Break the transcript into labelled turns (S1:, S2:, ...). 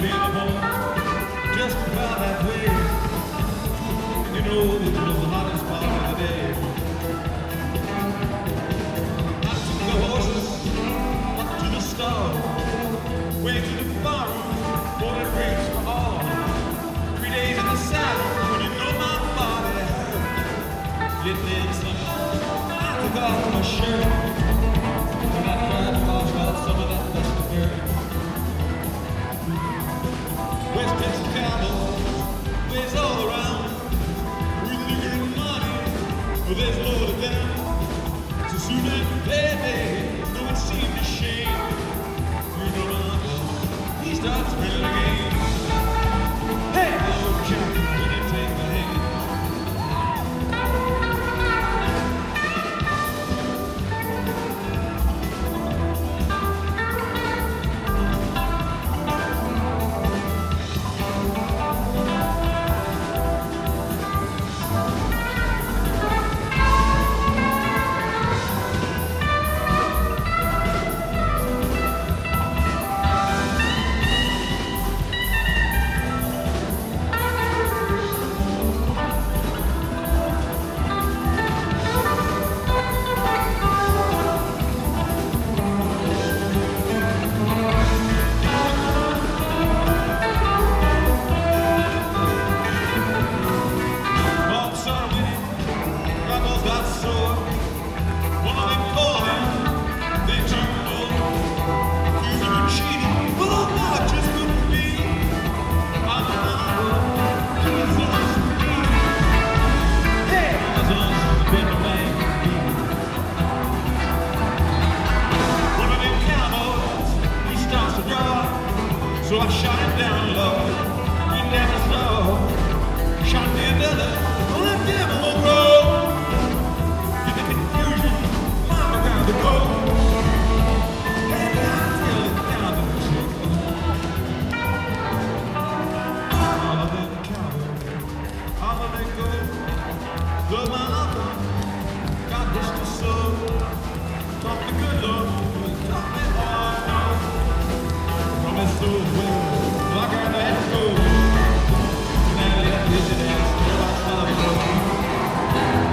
S1: Just about that way. You know, it was the hottest part of the day. I took the horses up to the stall, went to the farm, bought a race for all. 3 days in the saddle, when you know my body. It did some. I took off my shirt, and I tried to wash out some of that dust and dirt. West Texas cowboys, there's all around. We looking at money, but there's loaded down. So soon as payday, no one seemed to shame. You know my uncle, he starts spinning again. Hey, old Jack, will you take my hand? So I shot him down low. He never saw. Shot me another. Oh, that devil will grow. In the confusion, mama got to go. And I tell it down to the chick. I'll let the cowboy. I'll let it go. Though my uncle got this to sow. Talk the good Lord. Talk me all. So well, like an echo.